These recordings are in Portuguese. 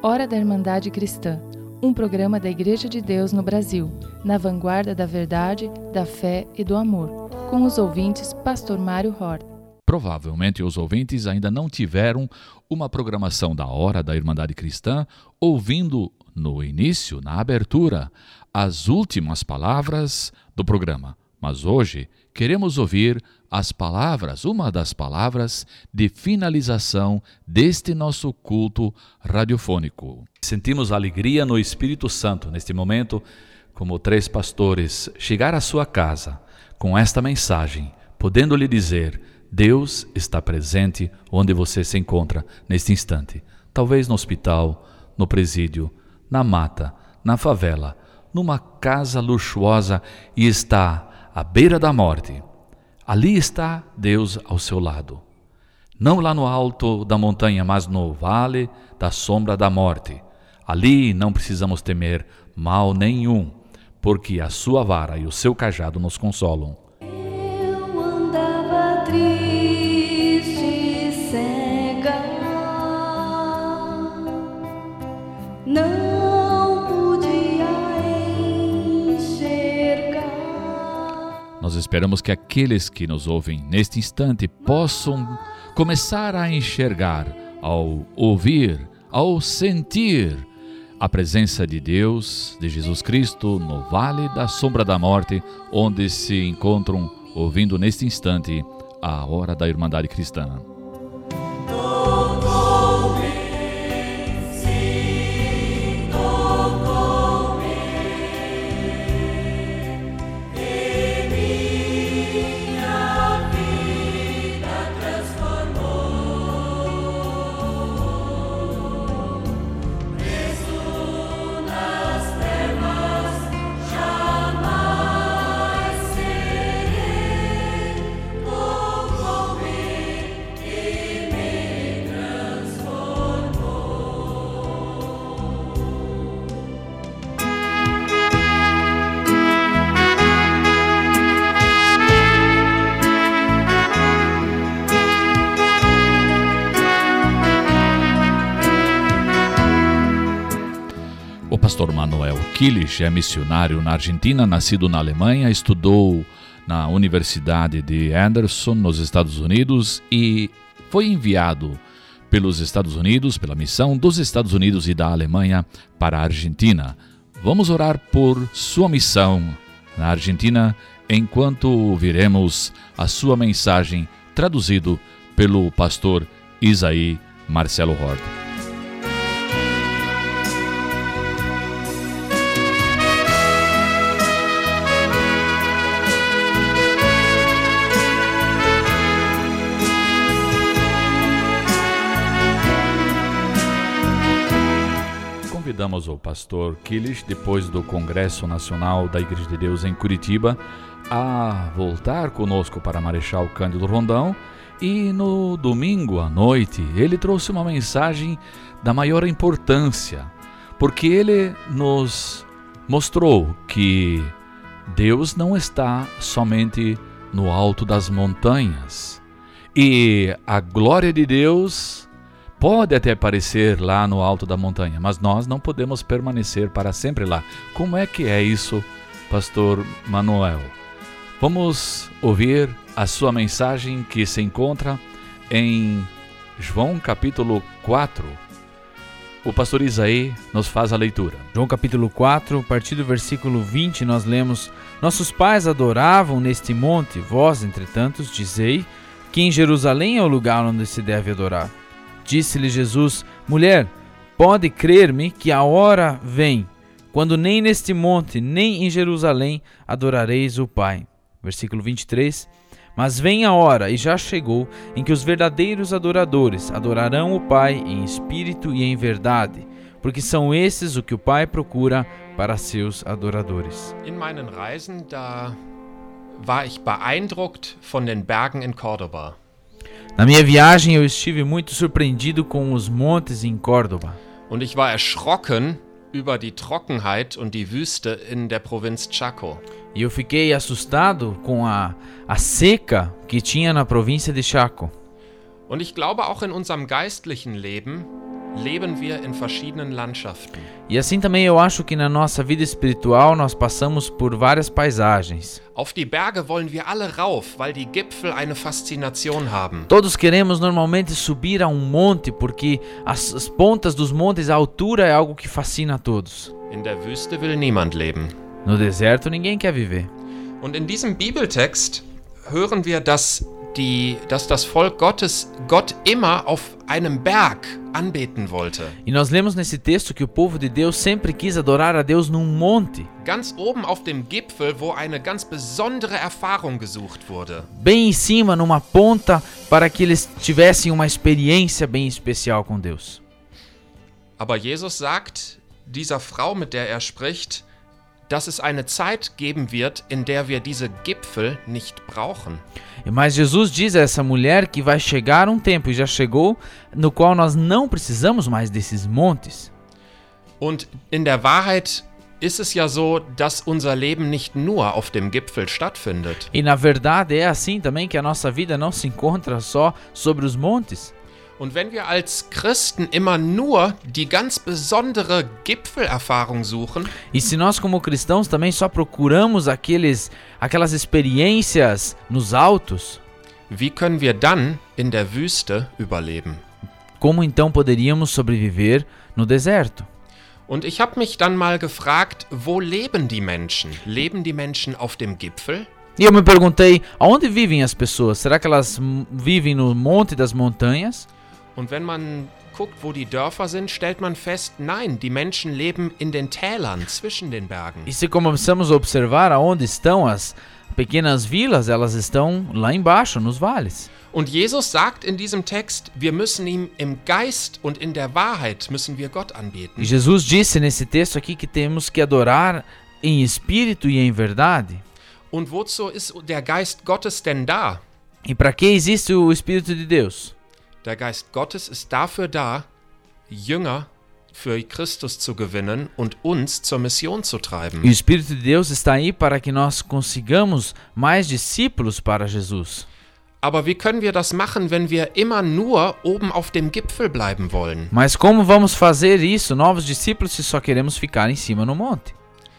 Hora da Irmandade Cristã, um programa da Igreja de Deus no Brasil, na vanguarda da verdade, da fé e do amor, com os ouvintes Pastor Mário Hort. Provavelmente os ouvintes ainda não tiveram uma programação da Hora da Irmandade Cristã, ouvindo no início, na abertura, as últimas palavras do programa. Mas hoje queremos ouvir as palavras, uma das palavras de finalização deste nosso culto radiofônico. Sentimos alegria no Espírito Santo neste momento, como 3 pastores, chegar à sua casa com esta mensagem, podendo lhe dizer: Deus está presente onde você se encontra neste instante. Talvez no hospital, no presídio, na mata, na favela, numa casa luxuosa e está à beira da morte. Ali está Deus ao seu lado. Não lá no alto da montanha, mas no vale da sombra da morte. Ali não precisamos temer mal nenhum, porque a sua vara e o seu cajado nos consolam. Eu andava triste, cega, não podia enxergar. Nós esperamos que aqueles que nos ouvem neste instante possam começar a enxergar, ao ouvir, ao sentir a presença de Deus, de Jesus Cristo, no vale da sombra da morte, onde se encontram ouvindo neste instante a Hora da Irmandade Cristã. O pastor Manuel Kilich é missionário na Argentina, nascido na Alemanha, estudou na Universidade de Anderson, nos Estados Unidos, e foi enviado pelos Estados Unidos, pela missão dos Estados Unidos e da Alemanha para a Argentina. Vamos orar por sua missão na Argentina, enquanto ouviremos a sua mensagem traduzido pelo pastor Isaí Marcelo Hort. Convidamos o pastor Kilich, depois do Congresso Nacional da Igreja de Deus em Curitiba, a voltar conosco para Marechal Cândido Rondão, e no domingo à noite ele trouxe uma mensagem da maior importância, porque ele nos mostrou que Deus não está somente no alto das montanhas, e a glória de Deus pode até aparecer lá no alto da montanha, mas nós não podemos permanecer para sempre lá. Como é que é isso, pastor Manuel? Vamos ouvir a sua mensagem que se encontra em João capítulo 4. O pastor Isaí nos faz a leitura. João capítulo 4, a partir do versículo 20, nós lemos: Nossos pais adoravam neste monte, vós, entretanto, dizei que em Jerusalém é o lugar onde se deve adorar. Disse-lhe Jesus: Mulher, pode crer-me que a hora vem, quando nem neste monte, nem em Jerusalém adorareis o Pai. Versículo 23. Mas vem a hora, e já chegou, em que os verdadeiros adoradores adorarão o Pai em espírito e em verdade, porque são esses o que o Pai procura para seus adoradores. In meinen Reisen, da war ich beeindruckt von den Bergen in Córdoba. Na minha viagem eu estive muito surpreendido com os montes em Córdoba. Und ich war erschrocken über die Trockenheit und die Wüste in der Provinz Chaco. E eu fiquei assustado com a seca que tinha na província de Chaco. Und ich glaube, auch in unserem geistlichen Leben leben wir in verschiedenen Landschaften. E assim também eu acho que na nossa vida espiritual nós passamos por várias paisagens. Auf die Berge wollen wir alle rauf, weil die Gipfel eine Faszination haben. Todos queremos normalmente subir a um monte porque as pontas dos montes, a altura é algo que fascina a todos. In der Wüste will niemand leben. No deserto ninguém quer viver. Und in diesem Bibeltext hören wir, dass das Volk Gottes Gott immer auf einem Berg anbeten wollte. E nós lemos nesse texto que o povo de Deus sempre quis adorar a Deus num monte, Ganz oben auf dem Gipfel, wo eine ganz besondere Erfahrung gesucht wurde. bem em cima, numa ponta, para que eles tivessem uma experiência bem especial com Deus. Aber Jesus sagt dieser Frau, mit der er spricht, dass es eine Zeit geben wird, in der wir diese Gipfel nicht brauchen. Mas Jesus diz a essa mulher que vai chegar um tempo, e já chegou, no qual nós não precisamos mais desses montes. Und in der Wahrheit ist es ja so, dass unser Leben nicht nur auf dem Gipfel stattfindet. E na verdade é assim também que a nossa vida não se encontra só sobre os montes. Und wenn wir als Christen immer nur die ganz besondere Gipfelerfahrung suchen, E se nós como cristãos também só procuramos aquelas experiências nos altos, wie können wir dann in der Wüste überleben? como então poderíamos sobreviver no deserto? Und ich habe mich dann mal gefragt, wo leben die Menschen? Leben die Menschen auf dem Gipfel? E eu me perguntei, aonde vivem as pessoas? Será que elas vivem no monte das montanhas? Und wenn man guckt, wo die Dörfer sind, stellt man fest, nein, die Menschen leben in den Tälern zwischen den Bergen. E se começamos a observar aonde estão as pequenas vilas, elas estão lá embaixo, nos vales. Und Jesus sagt in diesem Text, wir müssen ihm im Geist und in der Wahrheit müssen wir Gott E anbeten. Jesus disse nesse texto aqui que temos que adorar em espírito e em verdade. Und wozu ist der Geist Gottes denn da? E para que existe o Espírito de Deus? Der Geist Gottes ist dafür da, Jünger für Christus zu gewinnen und uns zur Mission zu E o treiben. Espírito de Deus está aí para que nós consigamos mais discípulos para Jesus. Aber wie können wir das machen, wenn wir immer nur oben auf dem Gipfel bleiben wollen? Mas como vamos fazer isso, novos discípulos, se só queremos ficar em cima no monte?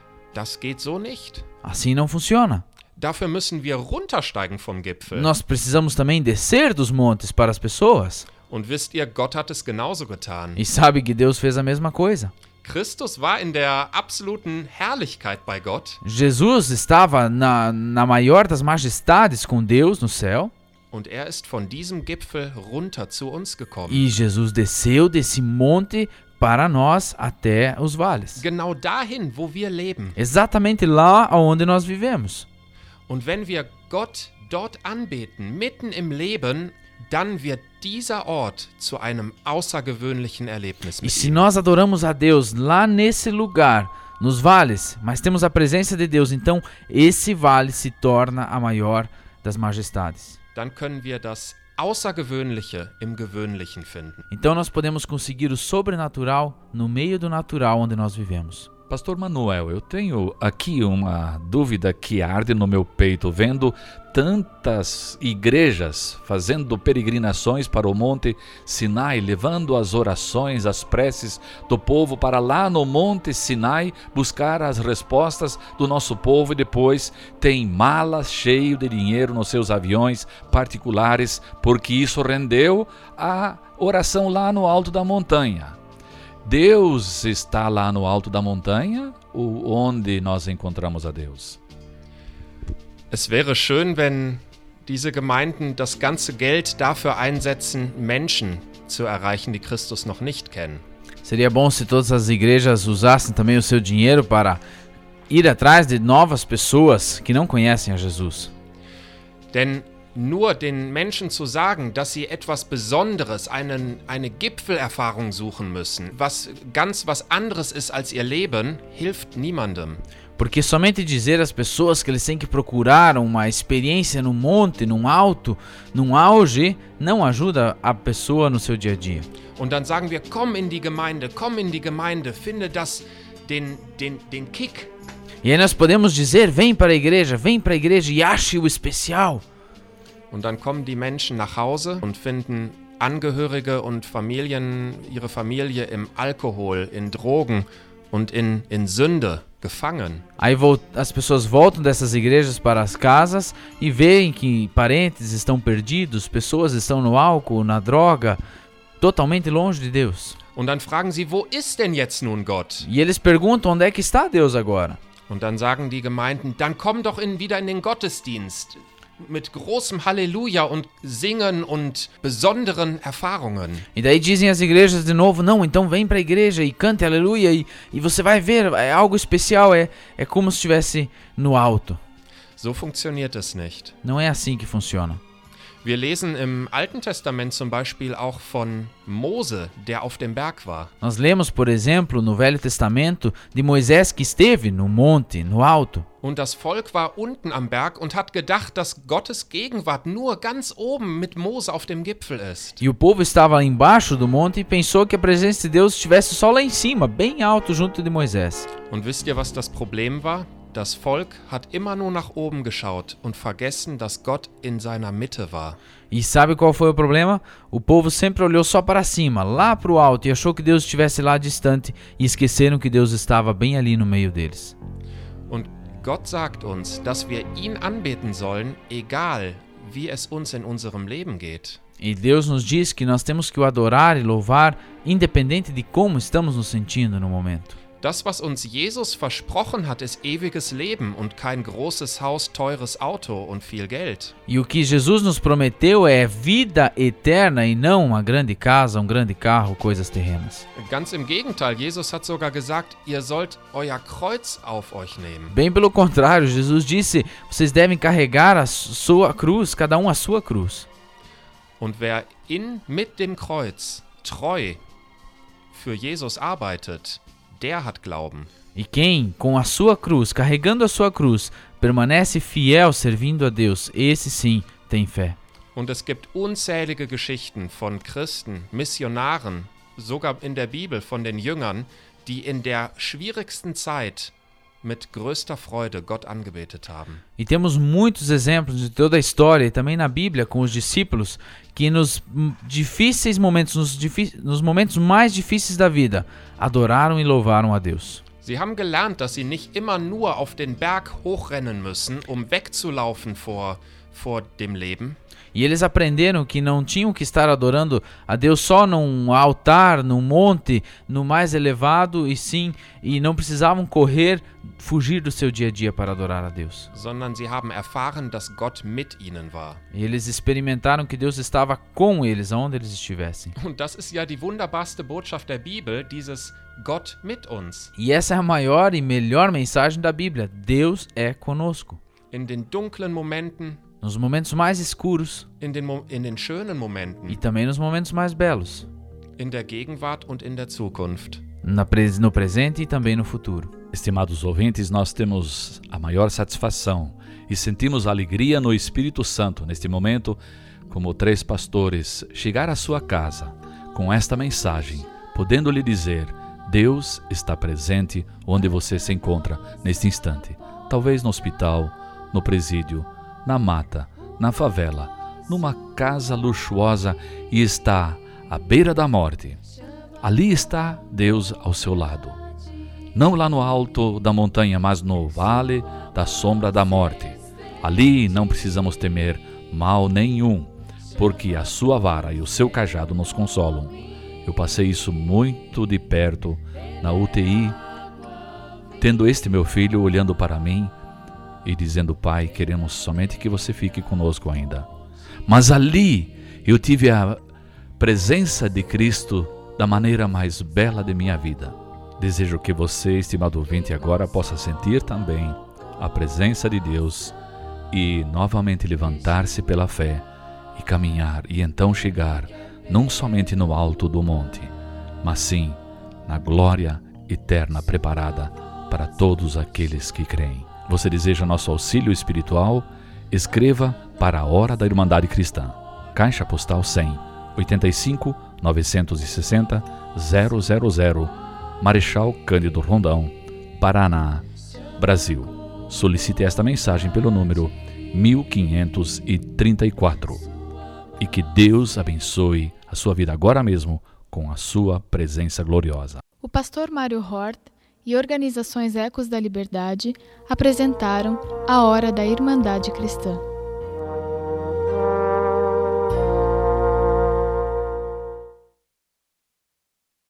Das geht so nicht. Assim não funciona. Dafür müssen wir runtersteigen vom Gipfel. Nós precisamos também descer dos montes para as pessoas. Und wisst ihr, Gott hat es genauso getan. E sabe que Deus fez a mesma coisa. Christus war in der absoluten Herrlichkeit bei Gott Jesus estava na maior das majestades com Deus no céu. und er ist von diesem Gipfel runter zu uns gekommen. E Jesus desceu desse monte para nós até os vales. Genau dahin, wo wir leben. Exatamente lá onde nós vivemos. Und wenn wir Gott dort anbeten, mitten im Leben, dann wird dieser Ort zu einem außergewöhnlichen Erlebnis E mit se ihm. nós adoramos a Deus lá nesse lugar, nos vales, mas temos a presença de Deus, então esse vale se torna a maior das majestades. Dann können wir das Außergewöhnliche im Gewöhnlichen finden. Então nós podemos conseguir o sobrenatural no meio do natural onde nós vivemos. Pastor Manuel, eu tenho aqui uma dúvida que arde no meu peito, vendo tantas igrejas fazendo peregrinações para o Monte Sinai, levando as orações, as preces do povo para lá no Monte Sinai buscar as respostas do nosso povo, e depois tem malas cheias de dinheiro nos seus aviões particulares, porque isso rendeu a oração lá no alto da montanha. Deus está lá no alto da montanha, ou onde nós encontramos a Deus? Es wäre schön, wenn diese Gemeinden das ganze Geld dafür einsetzen, Menschen zu erreichen, die Christus noch nicht kennen. Seria bom se todas as igrejas usassem também o seu dinheiro para ir atrás de novas pessoas que não conhecem a Jesus. Denn nur den Menschen zu sagen, dass sie etwas Besonderes, eine Gipfelerfahrung suchen müssen, was ganz was anderes ist als ihr Leben, hilft niemandem. Porque somente dizer às pessoas que eles têm que procurar uma experiência no monte, num alto, num auge, não ajuda a pessoa no seu dia a dia. Und dann sagen wir, komm in die Gemeinde, finde das, den Kick. E aí nós podemos dizer, vem para a igreja e ache o especial. Und dann kommen die Menschen nach Hause und finden Angehörige und ihre Familie im Alkohol, in Drogen und in Sünde gefangen. Aí as pessoas voltam dessas igrejas para as casas e veem que parentes estão perdidos, pessoas estão no álcool, na droga, totalmente longe de Deus. Und dann fragen sie, wo ist denn jetzt nun Gott? E eles perguntam, onde é que está Deus agora? Und dann sagen die Gemeinden, dann komm doch wieder in den Gottesdienst mit großem Halleluja und Singen und besonderen Erfahrungen. E daí dizem as igrejas de novo, não, então vem para a igreja e cante aleluia e você vai ver, é algo especial, é como se estivesse no alto. So funktioniert es nicht. Não é assim que funciona. Wir lesen im Alten Testament zum Beispiel auch von Mose, der auf dem Berg war. Nós lemos, por exemplo, no Velho Testamento, de Moisés que esteve no monte, no alto. Und das Volk war unten am Berg und hat gedacht, dass Gottes Gegenwart nur ganz oben mit Mose auf dem Gipfel ist. E o povo estava embaixo do monte e pensou que a presença de Deus estivesse só lá em cima, bem alto, junto de Moisés. Und wisst ihr, was das Problem war? Das Volk hat immer nur nach oben geschaut und vergessen, dass Gott in seiner Mitte war. E sabe qual foi o problema? O povo sempre olhou só para cima, lá para o alto, e achou que Deus estivesse lá distante, e esqueceram que Deus estava bem ali no meio deles. Und Gott sagt uns, dass wir ihn anbeten sollen, egal wie es uns in unserem Leben geht. E Deus nos diz que nós temos que o adorar e louvar, independente de como estamos nos sentindo no momento. Das, was uns Jesus versprochen hat, ist ewiges Leben und kein großes Haus, teures Auto und viel Geld. E o que Jesus nos prometeu é vida eterna e não uma grande casa, um grande carro, coisas terrenas. Ganz im Gegenteil, Jesus hat sogar gesagt, ihr sollt euer Kreuz auf euch nehmen. Bem pelo contrário, Jesus disse, vocês devem carregar a sua cruz, cada um a sua cruz. Und wer mit dem Kreuz treu für Jesus arbeitet, der hat Glauben. E quem, com a sua cruz, carregando a sua cruz, permanece fiel servindo a Deus, esse sim tem fé. Und es gibt unzählige Geschichten von Christen, Missionaren, sogar in der Bibel von den Jüngern, die in der schwierigsten Zeit mit größter Freude Gott angebetet haben. E temos muitos exemplos de toda a história e também na Bíblia com os discípulos que nos difíceis momentos, nos momentos mais difíceis da vida, adoraram e louvaram a Deus. Sie haben gelernt, dass sie nicht immer nur auf den Berg hochrennen müssen, um wegzulaufen vor dem Leben. E eles aprenderam que não tinham que estar adorando a Deus só num altar, num monte, no mais elevado, e não precisavam fugir do seu dia a dia para adorar a Deus. Sondern sie haben erfahren, dass Gott mit ihnen war. E eles experimentaram que Deus estava com eles, aonde eles estivessem. Und das ist ja die wunderbarste Botschaft der Bibel, dieses Gott mit uns. E essa é a maior e melhor mensagem da Bíblia. Deus é conosco. In den dunklen Momenten, nos momentos mais escuros, in den schönen Momenten, e também nos momentos mais belos, in der Gegenwart und in der Zukunft. No presente e também no futuro. Estimados ouvintes, nós temos a maior satisfação e sentimos alegria no Espírito Santo neste momento, como 3 pastores, chegar à sua casa com esta mensagem, podendo lhe dizer: Deus está presente onde você se encontra neste instante, talvez no hospital, no presídio, na mata, na favela, numa casa luxuosa e está à beira da morte. Ali está Deus ao seu lado. Não lá no alto da montanha, mas no vale da sombra da morte. Ali não precisamos temer mal nenhum, porque a sua vara e o seu cajado nos consolam. Eu passei isso muito de perto na UTI, tendo este meu filho olhando para mim e dizendo: Pai, queremos somente que você fique conosco ainda. Mas ali eu tive a presença de Cristo da maneira mais bela de minha vida. Desejo que você, estimado ouvinte, agora possa sentir também a presença de Deus e novamente levantar-se pela fé e caminhar e então chegar não somente no alto do monte, mas sim na glória eterna preparada para todos aqueles que creem. Você deseja nosso auxílio espiritual? Escreva para a Hora da Irmandade Cristã. Caixa Postal 100, 85 960 000, Marechal Cândido Rondão, Paraná, Brasil. Solicite esta mensagem pelo número 1534. e que Deus abençoe a sua vida agora mesmo com a sua presença gloriosa. O pastor Mário Hort e organizações Ecos da Liberdade apresentaram a Hora da Irmandade Cristã.